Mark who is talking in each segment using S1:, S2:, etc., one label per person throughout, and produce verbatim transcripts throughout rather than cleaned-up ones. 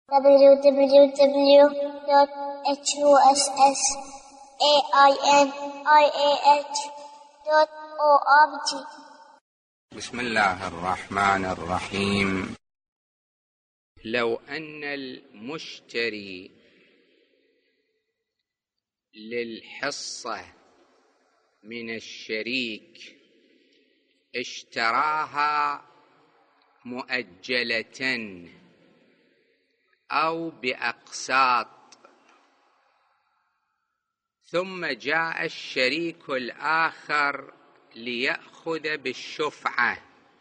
S1: w w w dot huss ain I A H dot org.
S2: بسم الله الرحمن الرحيم. لو أن المشتري للحصة من الشريك اشتراها مؤجلة أو بأقساط، ثم جاء الشريك الآخر ليأخذ بالشفعة،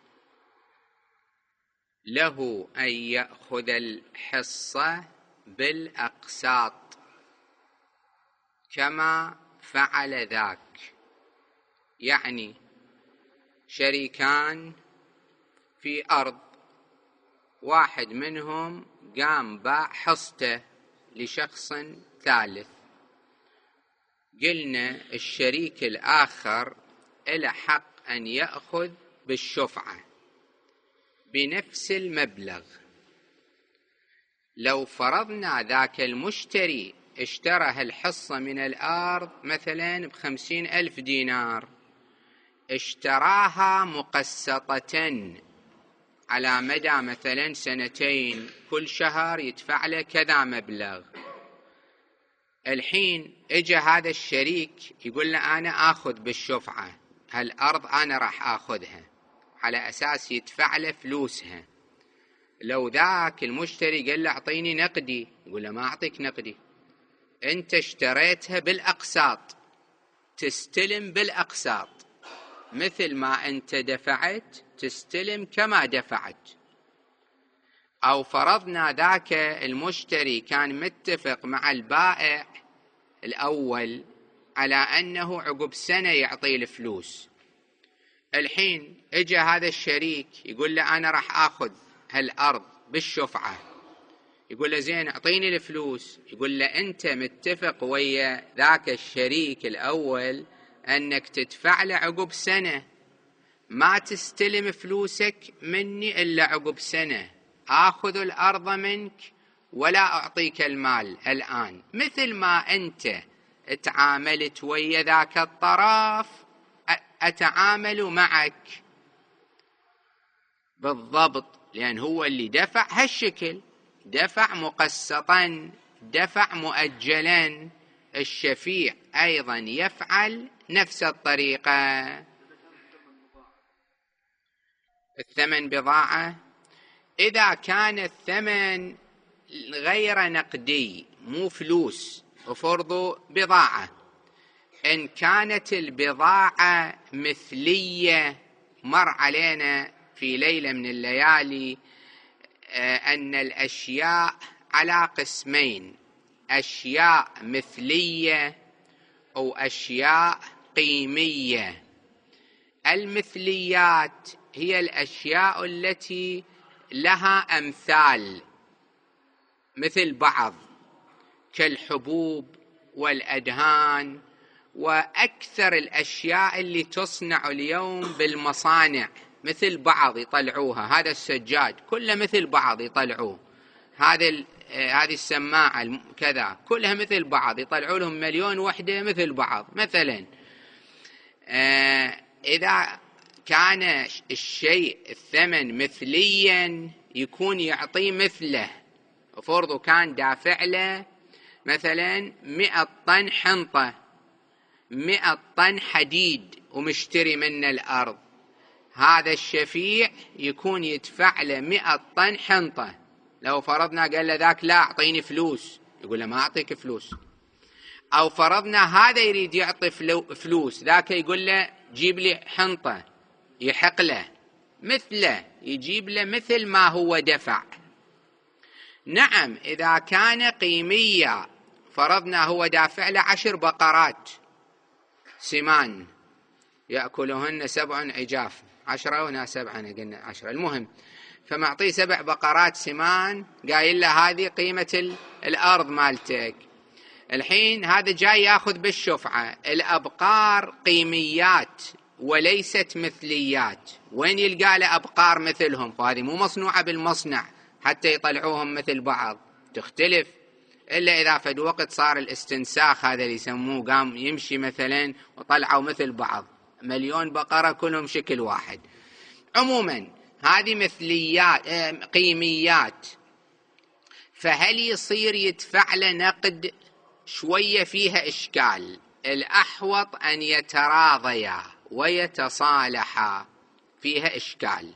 S2: له أن يأخذ الحصة بالأقساط كما فعل ذاك. يعني شريكان في أرض، واحد منهم قام باع حصته لشخص ثالث، قلنا الشريك الآخر له حق أن يأخذ بالشفعة بنفس المبلغ. لو فرضنا ذاك المشتري اشترى الحصة من الأرض مثلا بخمسين ألف دينار، اشتراها مقسطة على مدى مثلا سنتين، كل شهر يدفع له كذا مبلغ. الحين اجى هذا الشريك يقول له أنا آخذ بالشفعة هالأرض، أنا راح آخذها على أساس يدفع له فلوسها. لو ذاك المشتري قال له أعطيني نقدي، يقول له ما أعطيك نقدي، أنت اشتريتها بالأقساط، تستلم بالأقساط، مثل ما أنت دفعت تستلم كما دفعت. أو فرضنا ذاك المشتري كان متفق مع البائع الأول على أنه عقب سنة يعطي الفلوس. الحين اجى هذا الشريك يقول له أنا راح آخذ هالأرض بالشفعة، يقول له زين أعطيني الفلوس، يقول له أنت متفق ويا ذاك الشريك الأول أنك تدفع له عقب سنة، ما تستلم فلوسك مني إلا عقب سنة، آخذ الأرض منك ولا أعطيك المال الآن، مثل ما أنت تعاملت ويا ذاك الطرف أتعامل معك بالضبط، لأن هو اللي دفع هالشكل، دفع مقسطا، دفع مؤجلا. الشفيع أيضا يفعل نفس الطريقة. الثمن بضاعة، إذا كان الثمن غير نقدي مو فلوس، وفرضوا بضاعة، إن كانت البضاعة مثلية، مر علينا في ليلة من الليالي أن الأشياء على قسمين، أشياء مثلية أو أشياء قيمية. المثليات هي الأشياء التي لها أمثال مثل بعض، كالحبوب والأدهان وأكثر الأشياء اللي تصنع اليوم بالمصانع مثل بعض يطلعوها، هذا السجاد كله مثل بعض يطلعوه، هذا هذه السماعة كذا كلها مثل بعض، يطلعوا لهم مليون وحدة مثل بعض مثلا. آه إذا كان الشيء الثمن مثليا يكون يعطي مثله، فرضه كان دافع له مثلا مئة طن حنطة، مئة طن حديد ومشتري من الأرض، هذا الشفيع يكون يدفع له مئة طن حنطة. لو فرضنا قال له ذاك لا أعطيني فلوس، يقول له ما أعطيك فلوس. أو فرضنا هذا يريد يعطي فلوس، ذاك يقول له جيب لي حنطة، يحق له مثله، يجيب له مثل ما هو دفع. نعم إذا كان قيمية، فرضنا هو دافع له عشر بقرات سمان يأكلهن سبع عجاف، عشرة وهنا سبعة، أنا قلنا عشرة، المهم فمعطيه سبع بقرات سمان، قايل له هذه قيمة الأرض مالتك. الحين هذا جاي يأخذ بالشفعة، الأبقار قيميات وليست مثليات، وين يلقى له أبقار مثلهم؟ فهذه مو مصنوعة بالمصنع حتى يطلعوهم مثل بعض، تختلف، إلا إذا فد وقت صار الاستنساخ هذا اللي يسموه، قام يمشي مثلا وطلعوا مثل بعض مليون بقرة كلهم شكل واحد. عموما هذه مثليات قيميات، فهل يصير يدفع له نقد؟ شوية فيها إشكال. الأحوط أن يتراضيا ويتصالحا، فيها إشكال.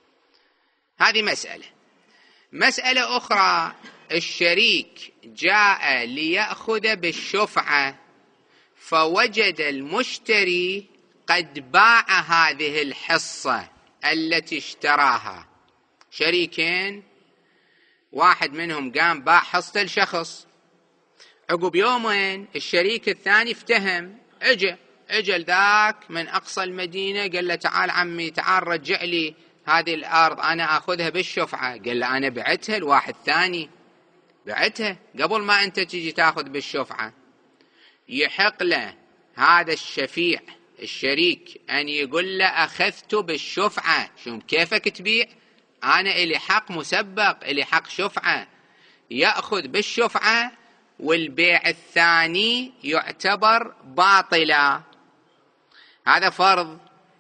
S2: هذه مسألة. مسألة أخرى، الشريك جاء ليأخذ بالشفعة فوجد المشتري قد باع هذه الحصة التي اشتراها. شريكين، واحد منهم قام باع حصة لشخص، عقب يومين الشريك الثاني افتهم، اجى اجى ذاك من أقصى المدينة قال له تعال عمي تعال رجع لي هذه الأرض أنا أخذها بالشفعة. قال له أنا بعتها لواحد ثاني، بعتها قبل ما أنت تجي تأخذ بالشفعة. يحق له هذا الشفيع الشريك أن يقول له أخذت بالشفعة، شو كيفك تبيع؟ أنا إلي حق مسبق، إلي حق شفعة. يأخذ بالشفعة والبيع الثاني يعتبر باطلا. هذا فرض.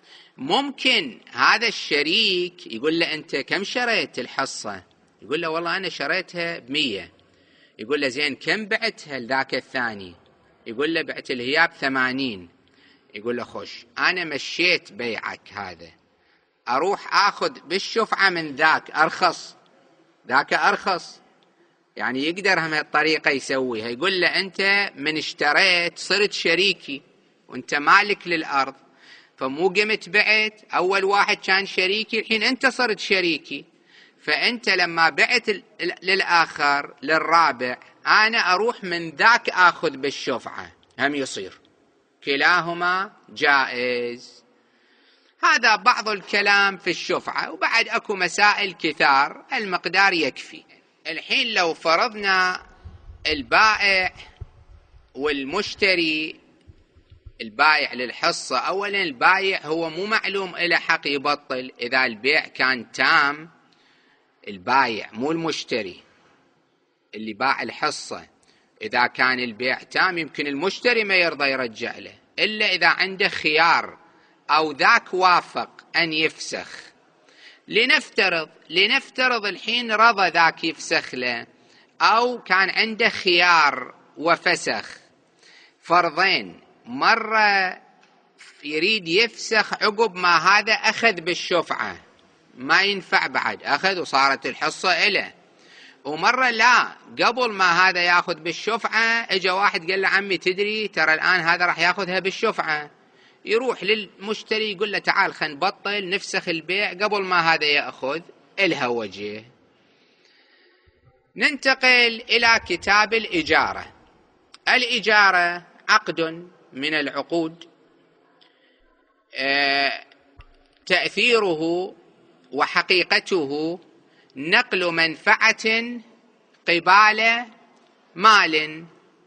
S2: ممكن هذا الشريك يقول له أنت كم شريت الحصة؟ يقول له والله أنا شريتها بمية. يقول له زين كم بعتها لذاك الثاني؟ يقول له بعت الهياب ثمانين. يقول له خوش، أنا مشيت بيعك هذا، أروح أخذ بالشفعة من ذاك أرخص، ذاك أرخص. يعني يقدر هم هالطريقة يسويها. يقول له أنت من اشتريت صرت شريكي وأنت مالك للأرض، فمو قمت بعت، أول واحد كان شريكي الحين أنت صرت شريكي، فأنت لما بعت للآخر للرابع أنا أروح من ذاك أخذ بالشفعة، هم يصير كلاهما جائز. هذا بعض الكلام في الشفعة، وبعد أكو مسائل كثار، المقدار يكفي. الحين لو فرضنا البائع والمشتري، البائع للحصة، أولا البائع هو مو معلوم إلى حق يبطل إذا البيع كان تام. البائع مو المشتري اللي باع الحصة، إذا كان البيع تام يمكن المشتري ما يرضى يرجع له إلا إذا عنده خيار أو ذاك وافق أن يفسخ. لنفترض لنفترض الحين رضى ذاك يفسخ له، أو كان عنده خيار وفسخ. فرضين، مرة يريد يفسخ عقب ما هذا أخذ بالشفعة، ما ينفع بعد، أخذ وصارت الحصة إله. ومرة لا، قبل ما هذا يأخذ بالشفعة اجى واحد قال له عمي تدري ترى الآن هذا راح يأخذها بالشفعة. يروح للمشتري يقول له تعال خلينا نبطل نفسخ البيع قبل ما هذا يأخذ، إلها وجه. ننتقل إلى كتاب الإجارة. الإجارة عقد من العقود، تأثيره وحقيقته نقل منفعة قبال مال.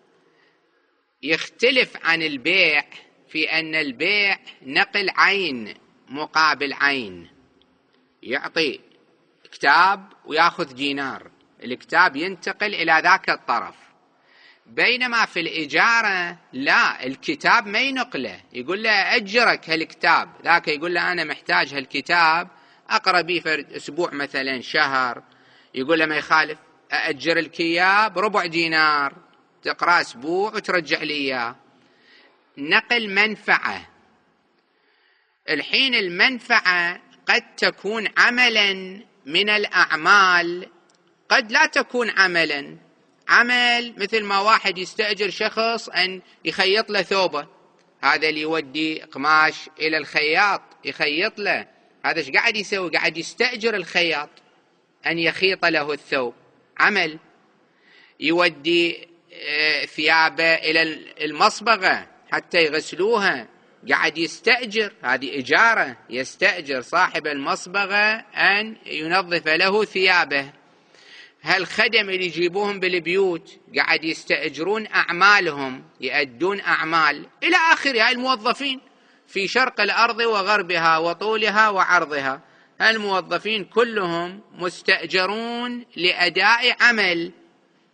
S2: يختلف عن البيع في أن البيع نقل عين مقابل عين، يعطي كتاب ويأخذ دينار، الكتاب ينتقل إلى ذاك الطرف. بينما في الإجارة لا، الكتاب ما ينقله، يقول له أجرك هالكتاب، ذاك يقول له أنا محتاج هالكتاب أقرأ بيه فرد أسبوع مثلا شهر، يقول له ما يخالف أأجر لك إياه بربع دينار، تقرأ أسبوع وترجع لي إياه. نقل منفعة. الحين المنفعة قد تكون عملا من الأعمال، قد لا تكون عملا. عمل مثل ما واحد يستأجر شخص أن يخيط له ثوبه، هذا اللي يودي قماش إلى الخياط يخيط له، هذا ايش قاعد يسوي؟ قاعد يستأجر الخياط أن يخيط له الثوب، عمل. يودي ثيابه إلى المصبغة حتى يغسلوها، قاعد يستأجر، هذه إجارة، يستأجر صاحب المصبغة أن ينظف له ثيابه. هالخدم اللي يجيبوهم بالبيوت قاعد يستأجرون أعمالهم، يأدون أعمال إلى آخره. هاي الموظفين في شرق الأرض وغربها وطولها وعرضها، الموظفين كلهم مستأجرون لأداء عمل.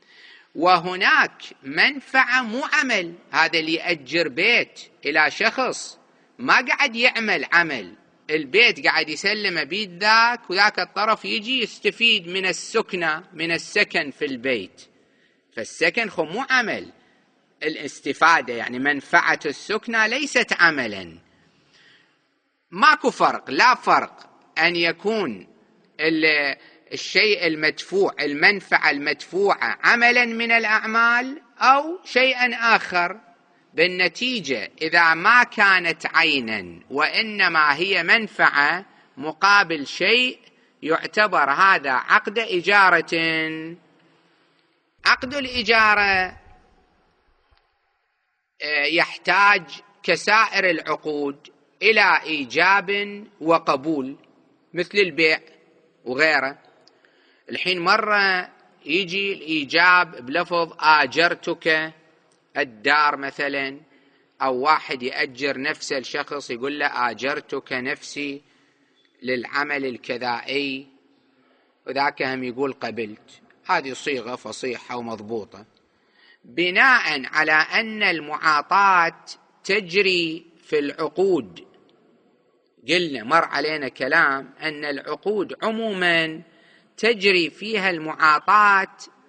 S2: وهناك منفعة مو عمل. هذا اللي يأجر بيت إلى شخص ما قاعد يعمل عمل، البيت قاعد يسلم بيد ذاك، وذاك الطرف يجي يستفيد من السكنة، من السكن في البيت. فالسكن خو مو عمل، الاستفادة يعني منفعة السكنة ليست عملا. ماكو فرق، لا فرق أن يكون الشيء المدفوع، المنفعة المدفوعة عملا من الأعمال أو شيئا آخر. بالنتيجة إذا ما كانت عينا وإنما هي منفعة مقابل شيء، يعتبر هذا عقد إجارة. عقد الإجارة يحتاج كسائر العقود إلى إيجاب وقبول مثل البيع وغيره. الحين مرة يجي الإيجاب بلفظ آجرتك الدار مثلا، أو واحد يأجر نفسه الشخص يقول له آجرتك نفسي للعمل الكذائي، وذاك هم يقول قبلت. هذه صيغة فصيحة ومضبوطة بناء على أن المعاطاة تجري في العقود. قلنا مر علينا كلام أن العقود عموما تجري فيها المعاطاة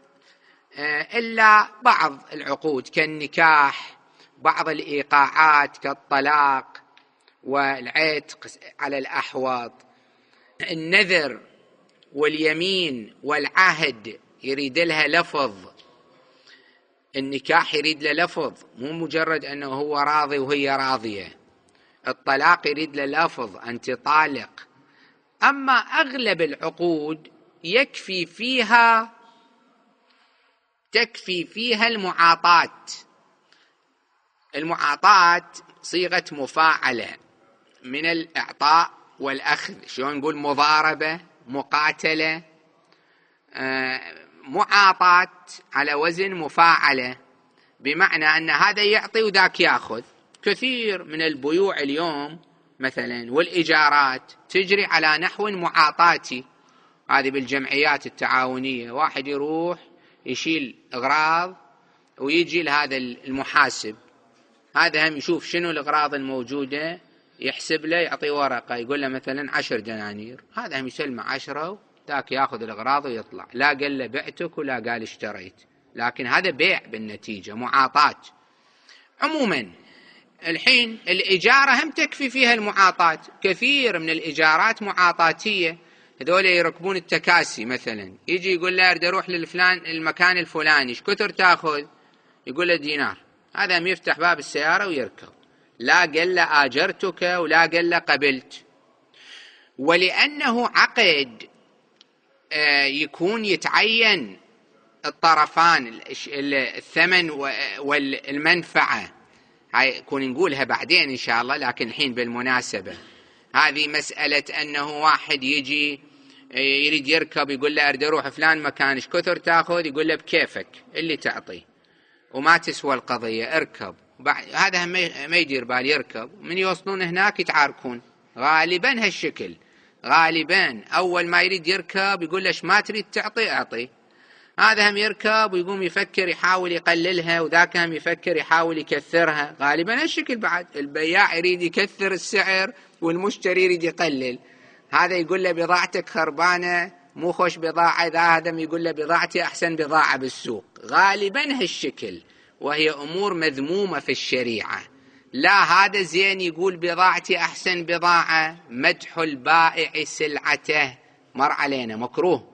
S2: إلا بعض العقود كالنكاح، بعض الإيقاعات كالطلاق والعتق على الأحوط. النذر واليمين والعهد يريد لها لفظ، النكاح يريد له لفظ، مو مجرد أنه هو راضي وهي راضية. الطلاق يريد له لفظ، أنت طالق. أما أغلب العقود يكفي فيها تكفي فيها المعاطاة. المعاطاة صيغة مفاعلة من الإعطاء والأخذ، شلون نقول مضاربة، مقاتلة، آه معاطاة على وزن مفاعلة، بمعنى أن هذا يعطي وذاك يأخذ. كثير من البيوع اليوم مثلا والإيجارات تجري على نحو معاطاتي. هذه بالجمعيات التعاونية، واحد يروح يشيل أغراض ويجي لهذا المحاسب، هذا هم يشوف شنو الأغراض الموجودة، يحسب له، يعطي ورقة يقول له مثلا عشر دنانير، هذا هم يسلمه عشرة، ذاك ياخذ الأغراض ويطلع. لا قال له بعتك ولا قال اشتريت، لكن هذا بيع بالنتيجة، معاطاة. عموما الحين الإجارة هم تكفي فيها المعاطاة. كثير من الإجارات معاطاتية. هذول يركبون التكاسي مثلا، يجي يقول له أريد أروح للفلان المكان الفلاني، ايش كثر تأخذ؟ يقول له دينار. هذا هم يفتح باب السيارة ويركب، لا قال له آجرتك ولا قال له قبلت. ولأنه عقد يكون يتعين الطرفان، الثمن والمنفعة، هاي يكون نقولها بعدين إن شاء الله، لكن الحين بالمناسبة هذه مسألة أنه واحد يجي يريد يركب يقول له أريد أروح فلان مكان، ايش كثر تأخذ؟ يقول له بكيفك اللي تعطي، وما تسوى القضية، اركب. هذا ما يدير بال، يركب، من يوصلون هناك يتعاركون. غالبا هالشكل، غالبا أول ما يريد يركب يقول له ما تريد تعطي أعطي. هذا هم يركب ويقوم يفكر يحاول يقللها، وذاك هم يفكر يحاول يكثرها. غالبا هالشكل بعد، البياع يريد يكثر السعر والمشتري يريد يقلل. هذا يقول له بضاعتك خربانة، مو خوش بضاعة، ذا هذا يقول له بضاعتي أحسن بضاعة بالسوق. غالبا هالشكل، وهي أمور مذمومة في الشريعة. لا هذا زين يقول بضاعتي أحسن بضاعة، مدح البائع سلعته مر علينا مكروه،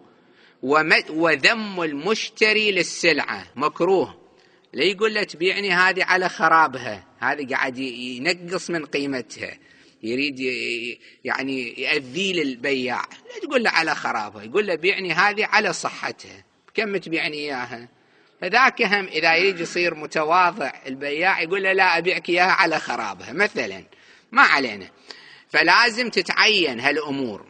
S2: وذم المشتري للسلعة مكروه. لا يقول له تبيعني هذه على خرابها، هذه قاعد ينقص من قيمتها، يريد يعني يأذي للبياع. لا تقول له على خرابها، يقول له بيعني هذه على صحتها، كم تبيعني إياها. فذاك هم إذا يريد يصير متواضع البياع يقول له لا أبيعك إياها على خرابها مثلا، ما علينا. فلازم تتعين هالأمور.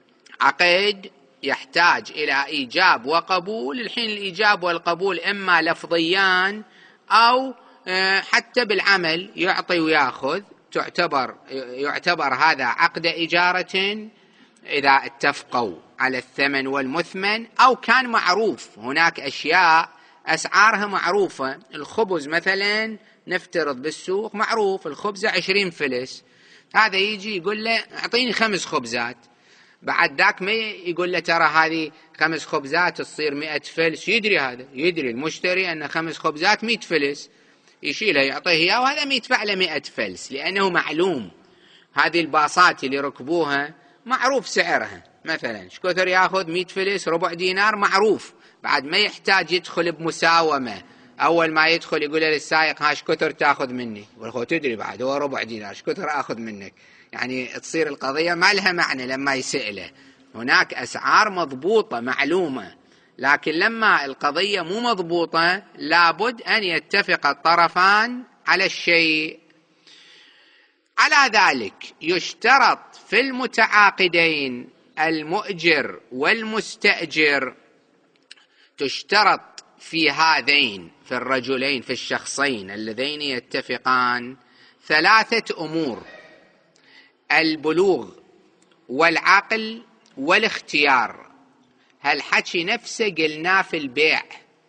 S2: عقد يحتاج إلى إيجاب وقبول. الحين الإيجاب والقبول إما لفظيان أو حتى بالعمل، يعطي ويأخذ، تعتبر يعتبر هذا عقد إجارة إذا اتفقوا على الثمن والمثمن، أو كان معروف هناك أشياء أسعارها معروفة. الخبز مثلا نفترض بالسوق معروف الخبزة عشرين فلس، هذا يجي يقول له أعطيني خمس خبزات، بعد ذاك ما يقول له ترى هذه خمس خبزات تصير مئة فلس، يدري هذا يدري المشتري أن خمس خبزات مئة فلس، يشيلها يعطيه إياه وهذا ما يدفع له مئة فلس، لأنه معلوم هذه الباصات اللي ركبوها معروف سعرها، مثلا ايش كثر ياخذ مئة فلس ربع دينار معروف، بعد ما يحتاج يدخل بمساومة. أول ما يدخل يقول للسائق هاش كثر تأخذ مني، يقول تدري بعد هو ربع دينار ايش كثر أخذ منك، يعني تصير القضية ما لها معنى لما يسأله. هناك أسعار مضبوطة معلومة، لكن لما القضية مو مضبوطة لابد أن يتفق الطرفان على الشيء. على ذلك يشترط في المتعاقدين المؤجر والمستأجر، تشترط في هذين في الرجلين في الشخصين اللذين يتفقان ثلاثة أمور: البلوغ والعقل والاختيار. هالحكي نفسه قلناه في البيع،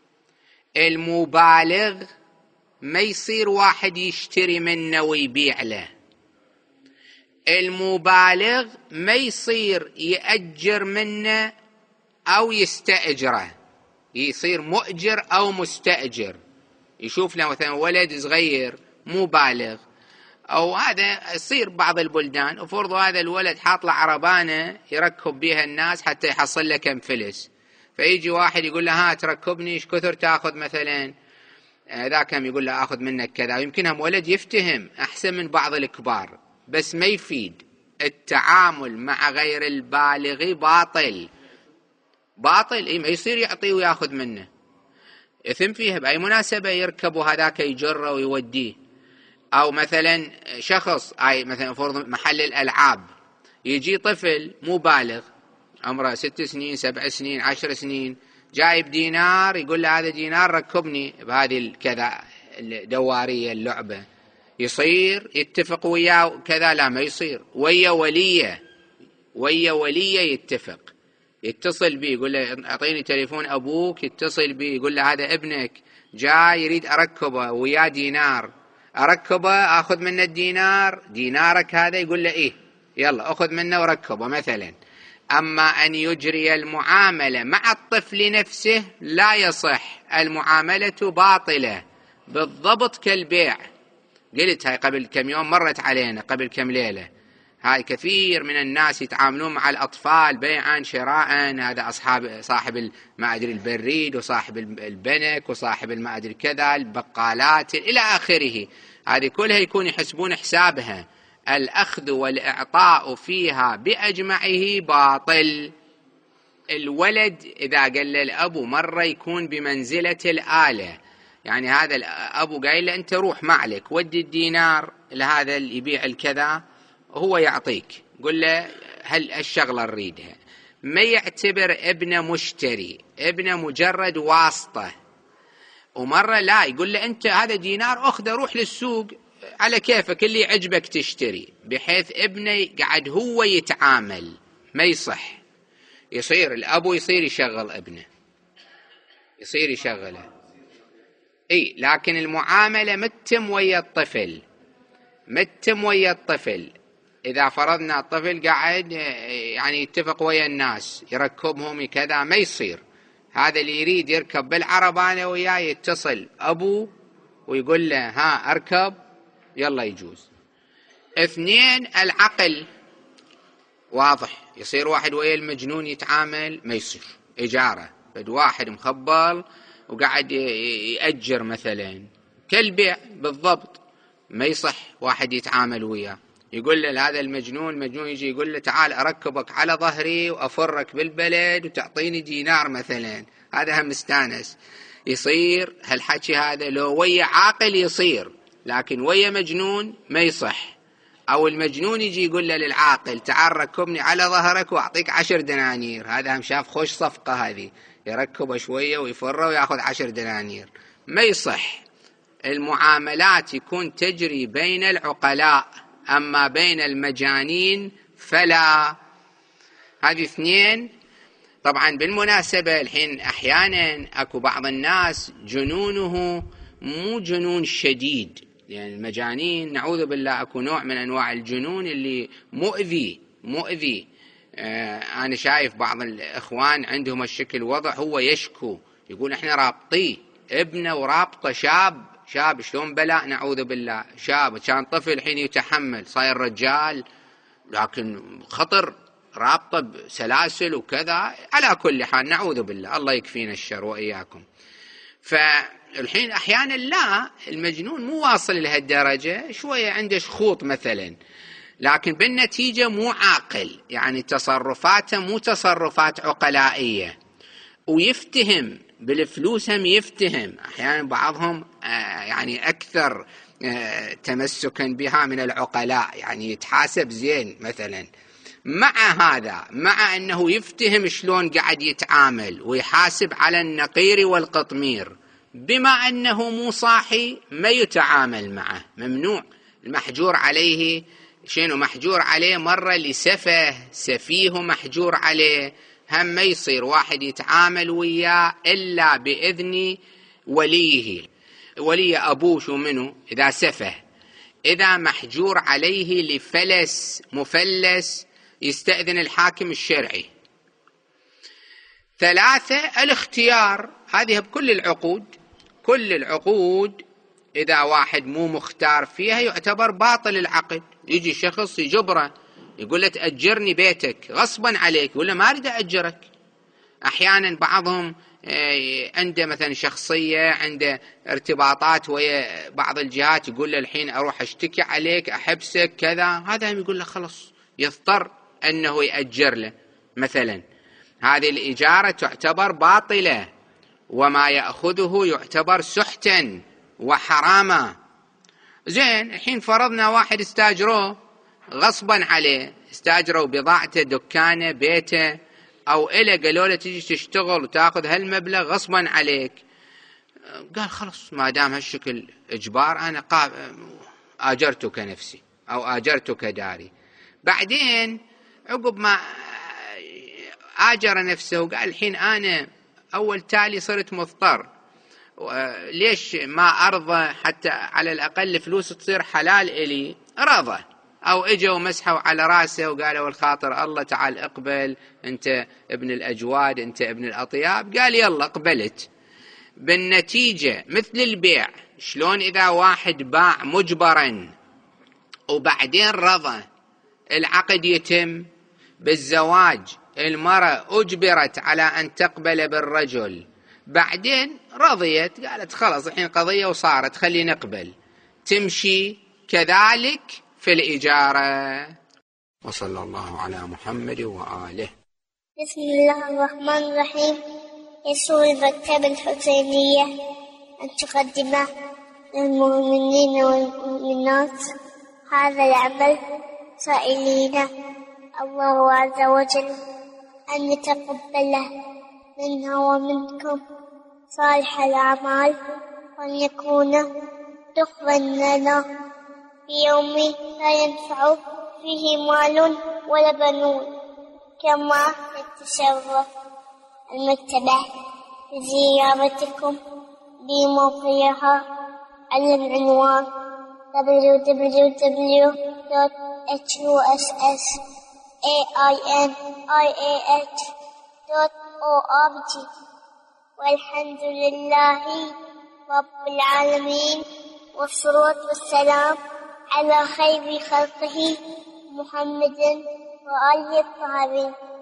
S2: المبالغ ما يصير واحد يشتري منه ويبيع له، المبالغ ما يصير يأجر منه أو يستأجره، يصير مؤجر أو مستأجر. يشوف له مثلا ولد صغير مبالغ، أو هذا يصير بعض البلدان وفرضوا هذا الولد حاط له عربانة يركب بها الناس حتى يحصل له كم فلس، فيجي واحد يقول له ها تركبني ايش كثر تأخذ مثلا، ذا كم يقول له أخذ منك كذا، ويمكن هم ولد يفتهم أحسن من بعض الكبار، بس ما يفيد. التعامل مع غير البالغ باطل باطل، إيه ما يصير يعطيه ويأخذ منه، إثم فيها بأي مناسبة يركب وهذاك يجره ويوديه. أو مثلا شخص أي مثلا فرض محل الألعاب يجي طفل مبالغ عمره ست سنين سبع سنين عشر سنين جايب دينار، يقول له هذا دينار ركبني بهذه الكذا الدوارية اللعبة، يصير يتفق وياه كذا؟ لا ما يصير، ويا وليه ويا وليه يتفق، يتصل بي يقول له أعطيني تليفون أبوك، يتصل بي يقول له هذا ابنك جاي يريد أركبه ويا دينار، أركبه أخذ منه الدينار، دينارك هذا؟ يقول له إيه يلا أخذ منه وركبه مثلا. أما أن يجري المعاملة مع الطفل نفسه لا يصح، المعاملة باطلة بالضبط كالبيع. قلت هاي قبل كم يوم مرت علينا قبل كم ليلة، هاي كثير من الناس يتعاملون مع الأطفال بيعا شراء، هذا أصحاب صاحب ما أدري البريد وصاحب البنك وصاحب ما أدري كذا البقالات إلى آخره، هذه كلها يكون يحسبون حسابها، الأخذ والإعطاء فيها بأجمعه باطل. الولد إذا قال للأبو مرة يكون بمنزلة الآلة، يعني هذا الأبو قايل له أنت روح معلك ودي الدينار لهذا اللي يبيع الكذا هو يعطيك، قل له هل الشغلة نريدها، ما يعتبر ابنه مشتري، ابنه مجرد واسطة. ومرة لا يقول له أنت هذا دينار أخذ روح للسوق على كيفك اللي عجبك تشتري، بحيث ابنه قاعد هو يتعامل، ما يصح. يصير الأبو يصير يشغل ابنه، يصير يشغله اي، لكن المعاملة متم ويا الطفل، متم ويا الطفل. إذا فرضنا الطفل قاعد يعني يتفق ويا الناس يركبهم كذا، ما يصير. هذا اللي يريد يركب بالعربانة وياه يتصل أبو ويقول له ها أركب يلا يجوز. اثنين العقل واضح، يصير واحد ويا المجنون يتعامل ما يصير، إجارة بد واحد مخبل وقاعد يأجر مثلا كالبيع بالضبط، ما يصح واحد يتعامل وياه. يقول له هذا المجنون مجنون يجي يقول له تعال أركبك على ظهري وأفرك بالبلد وتعطيني دينار مثلا، هذا هم مستانس. يصير هالحكي هذا لو ويا عاقل يصير، لكن ويا مجنون ما يصح. أو المجنون يجي يقول له للعاقل تعال ركبني على ظهرك وأعطيك عشر دنانير، هذا هم شاف خوش صفقة هذه، يركبه شوية ويفره ويأخذ عشر دنانير، ما يصح. المعاملات يكون تجري بين العقلاء، أما بين المجانين فلا. هذه اثنين. طبعا بالمناسبة الحين أحيانا أكو بعض الناس جنونه مو جنون شديد، يعني المجانين نعوذ بالله أكو نوع من أنواع الجنون اللي مؤذي مؤذي آه أنا شايف بعض الإخوان عندهم الشكل وضع، هو يشكو يقول إحنا رابطيه ابنه ورابطه شاب شاب شلون بلاء نعوذ بالله، شاب كان طفل الحين يتحمل صاير رجال، لكن خطر رابطه بسلاسل وكذا. على كل حال نعوذ بالله، الله يكفينا الشر وإياكم. فالحين أحيانا لا، المجنون مو واصل لهالدرجة، شوية عنده شخوط مثلا، لكن بالنتيجة مو عاقل، يعني تصرفاته مو تصرفات عقلائية، ويفتهم بالفلوس هم يفتهم. أحيانا بعضهم يعني أكثر تمسكا بها من العقلاء، يعني يتحاسب زين مثلا. مع هذا، مع أنه يفتهم شلون قاعد يتعامل ويحاسب على النقير والقطمير، بما أنه مو صاحي ما يتعامل معه، ممنوع. المحجور عليه شنو محجور عليه؟ مرة لسفه، سفيه محجور عليه. هم ما يصير واحد يتعامل وياه إلا بإذن وليه، ولي أبوه شو منه إذا سفه. إذا محجور عليه لفلس مفلس يستأذن الحاكم الشرعي. ثلاثة، الاختيار، هذه بكل العقود، كل العقود إذا واحد مو مختار فيها يعتبر باطل العقد. يجي شخص يجبره يقول له تأجرني بيتك غصبا عليك، يقول له ما أريد أأجرك. أحيانا بعضهم عنده مثلا شخصية، عنده ارتباطات ويا بعض الجهات، يقول له الحين أروح أشتكي عليك أحبسك كذا، هذا هم يقول له خلص، يضطر أنه يأجر له مثلا. هذه الإجارة تعتبر باطلة، وما يأخذه يعتبر سحتا وحراما. زين، الحين فرضنا واحد استاجروه غصبا عليه، استاجروا بضاعته، دكانه، بيته، أو إله قالوا له تجي تشتغل وتأخذ هالمبلغ غصبا عليك. قال خلص ما دام هالشكل إجبار أنا آجرتك نفسي أو آجرتك داري. بعدين عقب ما آجر نفسه وقال الحين أنا أول تالي صرت مضطر، ليش ما أرضى حتى على الأقل فلوس تصير حلال إلي؟ رضى، أو إجوا ومسحوا على راسه وقالوا والخاطر الله تعال اقبل، أنت ابن الأجواد، أنت ابن الأطياب. قال يلا قبلت. بالنتيجة مثل البيع، شلون إذا واحد باع مجبرا وبعدين رضى، العقد يتم بالزواج، المرأة أجبرت على أن تقبل بالرجل، بعدين رضيت قالت خلاص الحين قضية وصارت خلي نقبل، تمشي كذلك في الإجارة. وصلى الله على محمد وآله.
S1: بسم الله الرحمن الرحيم. يسر المكتبة الحسينية أن تقدم للمؤمنين والمؤمنات هذا العمل، سائلين الله عز وجل أن يتقبله منا ومنكم صالح الأعمال، وأن يكون دخلا لنا في يوم لا ينفع فيه مال ولا بنون. كما تتشرف المكتبة بزيارتكم بموقعها على العنوان دبليو دبليو دبليو دوت إتش يو إس إس إيه آي إن آي إيه إتش دوت أو آر جي. والحمد لله رب العالمين، والصلاة والسلام على خير خلقه محمد وآله الطاهرين.